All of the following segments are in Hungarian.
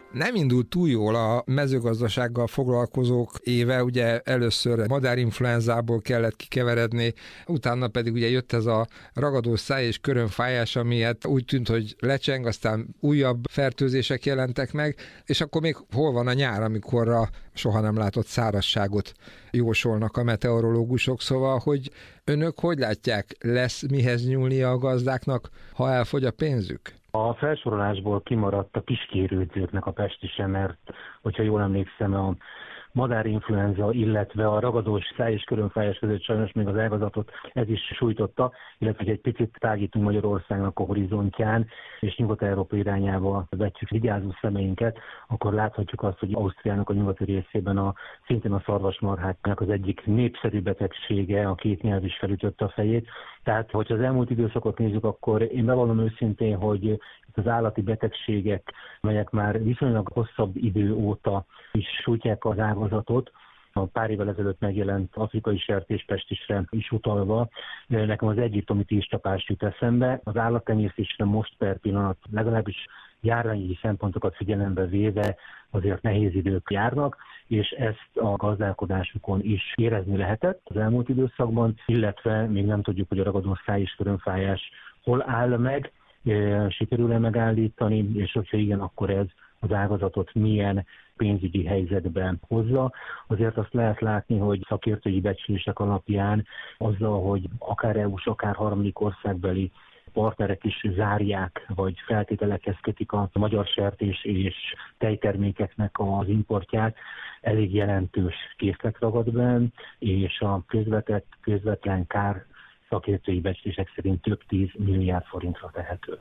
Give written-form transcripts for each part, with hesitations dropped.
Nem indult túl jól a mezőgazdasággal foglalkozók éve, ugye először madárinfluenzából kellett kikeveredni, utána pedig ugye jött ez a ragadós száj és körömfájás, ami hát úgy tűnt, hogy lecseng, aztán újabb fertőzések jelentek meg, és akkor még hol van a nyár, amikor a soha nem látott szárazságot jósolnak a meteorológusok, szóval, hogy önök hogy látják, lesz mihez nyúlnia a gazdáknak, ha elfogy a pénzük? A felsorolásból kimaradt a kiskérődzőknek a pestise, mert hogyha jól emlékszem, a madárinfluenza, illetve a ragadós száj- és körömfájás között sajnos még az ágazatot ez is sújtotta, illetve hogy egy picit tágítunk Magyarországnak a horizontján, és Nyugat-Európa irányába vetjük vigyázó szemeinket, akkor láthatjuk azt, hogy Ausztriának a nyugati részében szintén a szarvasmarháknak az egyik népszerű betegsége, a kétnyelv is felütötte a fejét. Tehát, hogyha az elmúlt időszakot nézzük, akkor én bevallom őszintén, hogy az állati betegségek, melyek már viszonylag hosszabb idő óta is sújtják az ágazatot, a pár évvel ezelőtt megjelent afrikai sertéspestisre is utalva, nekem az egyiptomi tízcsapás jut eszembe. Az állattenyésztésre most per pillanat legalábbis járványi szempontokat figyelembe véve azért nehéz idők járnak, és ezt a gazdálkodásukon is érezni lehetett az elmúlt időszakban, illetve még nem tudjuk, hogy a ragadós száj- és körömfájás hol áll meg, sikerül-e megállítani, és hogyha igen, akkor ez az ágazatot milyen pénzügyi helyzetben hozza. Azért azt lehet látni, hogy szakértői becslések alapján azzal, hogy akár EU-s, akár harmadik országbeli partnerek is zárják, vagy feltételekhez kötik a magyar sertés és tejtermékeknek az importját, elég jelentős készlet ragad be, és a közvetlen kár szakértői becslések szerint több 10 milliárd forintra tehető.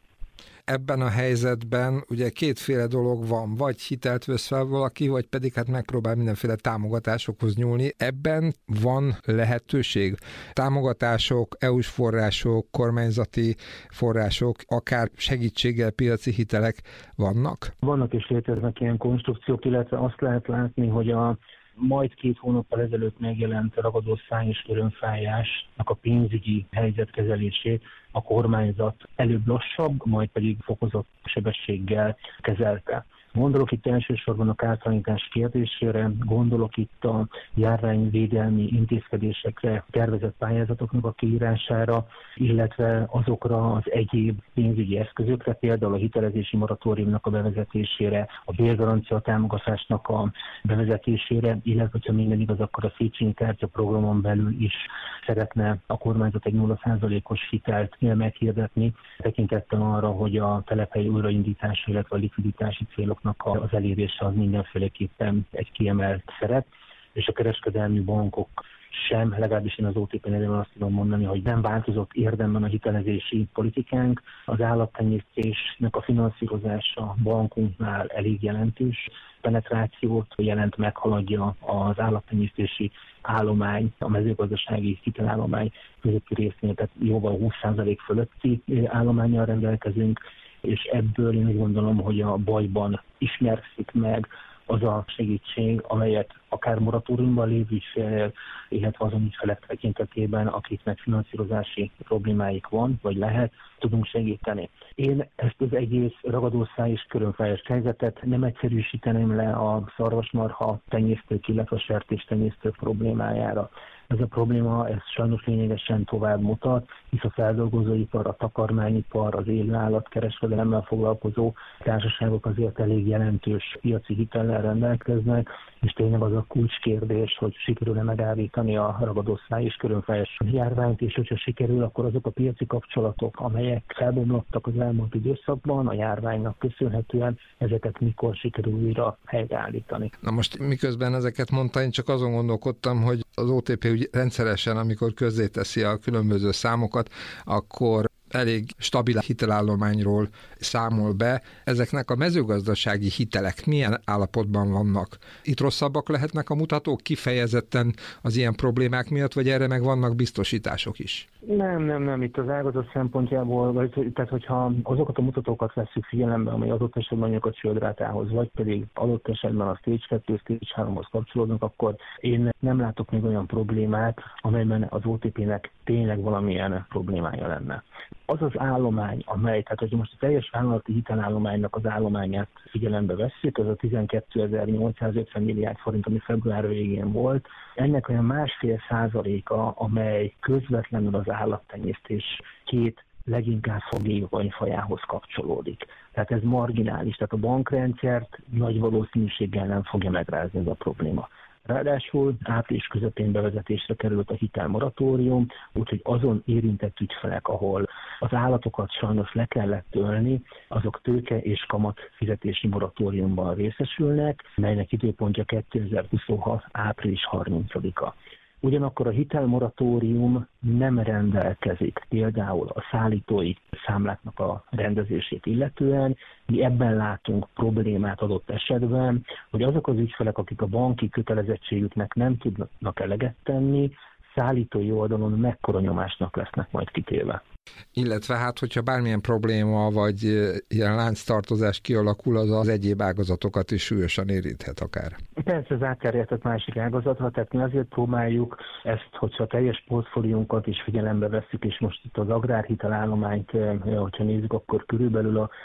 Ebben a helyzetben ugye kétféle dolog van, vagy hitelt vesz fel valaki, vagy pedig hát megpróbál mindenféle támogatásokhoz nyúlni. Ebben van lehetőség. Támogatások, EU-s források, kormányzati források, akár segítséggel piaci hitelek vannak? Vannak és léteznek ilyen konstrukciók, illetve azt lehet látni, hogy majd 2 hónappal ezelőtt megjelent ragadós száj- és körömfájásnak a pénzügyi helyzetkezelését a kormányzat előbb lassabb, majd pedig fokozott sebességgel kezelte. Gondolok itt elsősorban a kártalanítás kérdésére, gondolok itt a járványvédelmi intézkedésekre, tervezett pályázatoknak a kiírására, illetve azokra az egyéb pénzügyi eszközökre, például a hitelezési moratóriumnak a bevezetésére, a bérgarancia támogatásnak a bevezetésére, illetve, hogyha minden igaz, akkor a Széchenyi kártya programon belül is szeretne a kormányzat egy 0%-os hitelt meghirdetni, tekintettel arra, hogy a telephely újraindítása, illetve a likviditási célok az elérése az mindenféleképpen egy kiemelt szerep, és a kereskedelmi bankok sem, legalábbis én az OTP nevében azt tudom mondani, hogy nem változott érdemben a hitelezési politikánk. Az állattenyésztésnek a finanszírozása bankunknál elég jelentős penetrációt jelent, meghaladja az állattenyésztési állomány, a mezőgazdasági hitelállomány közötti részén, tehát jóval 20% fölötti állománnyal rendelkezünk, és ebből én úgy gondolom, hogy a bajban ismerszik meg az a segítség, amelyet akár moratóriumban lévő ügyfélnél, illetve azon ügyfelek tekintetében, akiknek finanszírozási problémáik van, vagy lehet, tudunk segíteni. Én ezt az egész ragadós száj- és körömfájás helyzetet nem egyszerűsíteném le a szarvasmarha tenyésztők, illetve a sertéstenyésztők problémájára. Ez a probléma, ez sajnos lényegesen tovább mutat, hisz a feldolgozóipar, a takarmányipar, az élőállatkereskedelemmel foglalkozó társaságok azért elég jelentős piaci hitellel rendelkeznek, és tényleg az a kulcskérdés, hogy sikerül-e megállítani a ragadós száj- és körömfájás járványt, és hogyha sikerül, akkor azok a piaci kapcsolatok, amelyek felbomlottak az elmúlt időszakban a járványnak köszönhetően, ezeket mikor sikerül újra helyreállítani. Na most miközben ezeket mondta, én csak azon gondolkodtam, hogy az OTP úgy rendszeresen, amikor közzéteszi a különböző számokat, akkor elég stabil hitelállományról számol be. Ezeknek a mezőgazdasági hitelek milyen állapotban vannak? Itt rosszabbak lehetnek a mutatók kifejezetten az ilyen problémák miatt, vagy erre meg vannak biztosítások is? Nem. Itt az ágazat szempontjából, tehát hogyha azokat a mutatókat vesszük figyelembe, amely adott esetben mondjuk a csődrátához, vagy pedig adott esetben a Stage 2, Stage 3-hoz kapcsolódnak, akkor én nem látok még olyan problémát, amelyben az OTP-nek tényleg valamilyen problémája lenne. Az az állomány, amely, tehát hogy most a teljes vállalati hitelállománynak az állományát figyelembe vesszük, az a 12.850 milliárd forint, ami február végén volt, ennek olyan 1,5%, amely közvetlenül az állattenyésztés két leginkább fogékony fajához kapcsolódik. Tehát ez marginális, tehát a bankrendszert nagy valószínűséggel nem fogja megrázni ez a probléma. Ráadásul április közepén bevezetésre került a hitelmoratórium, úgyhogy azon érintett ügyfelek, ahol az állatokat sajnos le kellett ölni, azok tőke és kamat fizetési moratóriumban részesülnek, melynek időpontja 2026. április 30-a. Ugyanakkor a hitelmoratórium nem rendelkezik például a szállítói számláknak a rendezését illetően. Mi ebben látunk problémát adott esetben, hogy azok az ügyfelek, akik a banki kötelezettségüknek nem tudnak eleget tenni, szállítói oldalon mekkora nyomásnak lesznek majd kitéve. Illetve hát, hogyha bármilyen probléma vagy ilyen lánctartozás kialakul, az egyéb ágazatokat is súlyosan érinthet akár. Persze, ez átterjedhet másik ágazatra, tehát mi azért próbáljuk ezt, hogyha a teljes portfóliónkat is figyelembe vesszük, és most itt az agrárhitelállományt, hogyha nézzük, akkor körülbelül a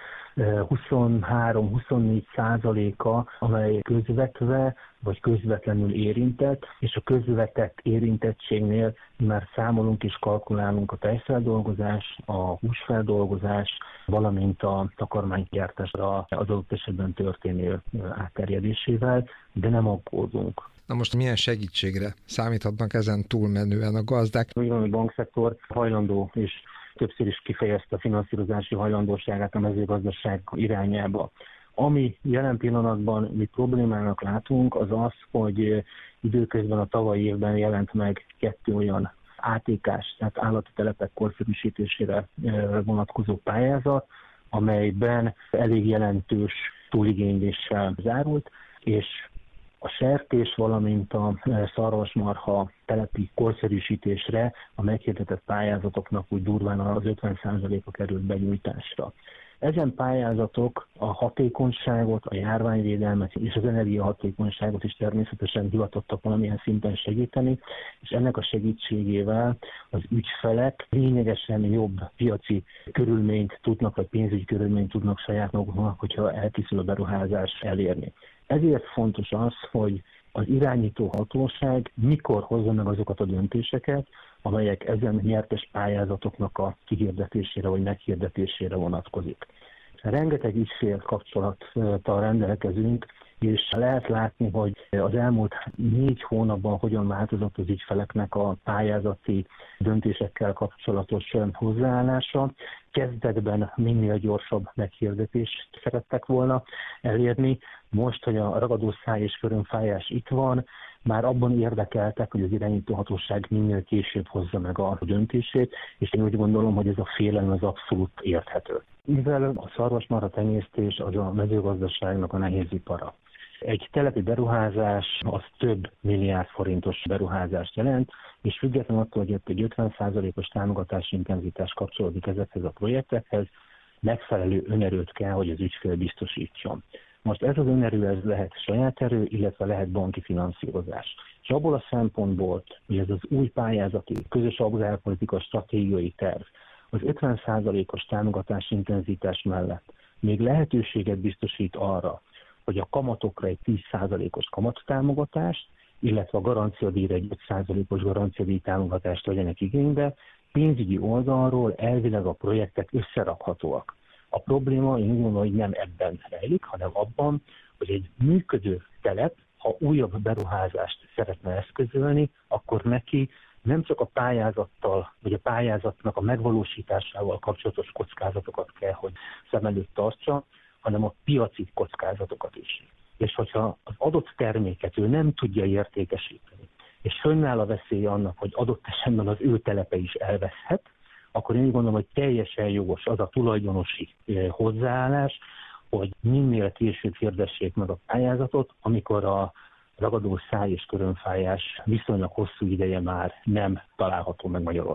23-24%, amely közvetve vagy közvetlenül érintett, és a közvetett érintettségnél már számolunk és kalkulálunk a tejfeldolgozás, a húsfeldolgozás, valamint a takarmánygyártásra az adott esetben történő átterjedésével, de nem aggódunk. Na most milyen segítségre számíthatnak ezen túlmenően a gazdák? Úgy van, a bankszektor hajlandó és többször is kifejezte a finanszírozási hajlandóságát a mezőgazdaság irányába. Ami jelen pillanatban mi problémának látunk, az az, hogy időközben a tavalyi évben jelent meg 2 olyan ATK-s, tehát állati telepek korszerűsítésére vonatkozó pályázat, amelyben elég jelentős túligényléssel zárult, és a sertés, valamint a szarvasmarha telepi korszerűsítésre a meghirdetett pályázatoknak úgy durván az 50%-a került benyújtásra. Ezen pályázatok a hatékonyságot, a járványvédelmet és az energiahatékonyságot is természetesen hivatottak valamilyen szinten segíteni, és ennek a segítségével az ügyfelek lényegesen jobb piaci körülményt tudnak, vagy pénzügyi körülményt tudnak saját maguknak, hogyha elkészül a beruházás elérni. Ezért fontos az, hogy az irányító hatóság mikor hozza meg azokat a döntéseket, amelyek ezen nyertes pályázatoknak a kihirdetésére vagy meghirdetésére vonatkozik. Rengeteg ügyfél kapcsolattal rendelkezünk, és lehet látni, hogy az elmúlt 4 hónapban hogyan változott az ügyfeleknek a pályázati döntésekkel kapcsolatos hozzáállása. Kezdetben minél gyorsabb meghirdetést szerettek volna elérni. Most, hogy a ragadószáj és körömfájás itt van, már abban érdekeltek, hogy az irányítóhatóság minél később hozza meg a döntését, és én úgy gondolom, hogy ez a félelem az abszolút érthető. Mivel a szarvasmarha tenyésztés az a mezőgazdaságnak a nehézipara. Egy telepi beruházás az több milliárd forintos beruházást jelent, és függetlenül attól, hogy egy 50%-os támogatási intenzitás kapcsolódik ezekhez a projektekhez, megfelelő önerőt kell, hogy az ügyfél biztosítson. Most ez az önerő, ez lehet saját erő, illetve lehet banki finanszírozás. És abból a szempontból, hogy ez az új pályázati, közös agrárpolitika stratégiai terv, az 50%-os támogatási intenzitás mellett még lehetőséget biztosít arra, hogy a kamatokra egy 10%-os kamattámogatást, illetve a garanciadíjra egy 5%-os garanciadíj támogatást vegyenek igénybe, pénzügyi oldalról elvileg a projektek összerakhatóak. A probléma, én úgy gondolom, hogy nem ebben rejlik, hanem abban, hogy egy működő telep, ha újabb beruházást szeretne eszközölni, akkor neki nem csak a pályázattal, vagy a pályázatnak a megvalósításával kapcsolatos kockázatokat kell, hogy szem előtt tartsa, hanem a piaci kockázatokat is. És hogyha az adott terméket ő nem tudja értékesíteni, és fönnáll a veszély annak, hogy adott esetben az ő telepe is elveszhet, akkor én úgy gondolom, hogy teljesen jogos az a tulajdonosi hozzáállás, hogy minél később hirdessék meg a pályázatot, amikor a ragadó száj és körömfájás viszonylag hosszú ideje már nem található meg Magyarországon.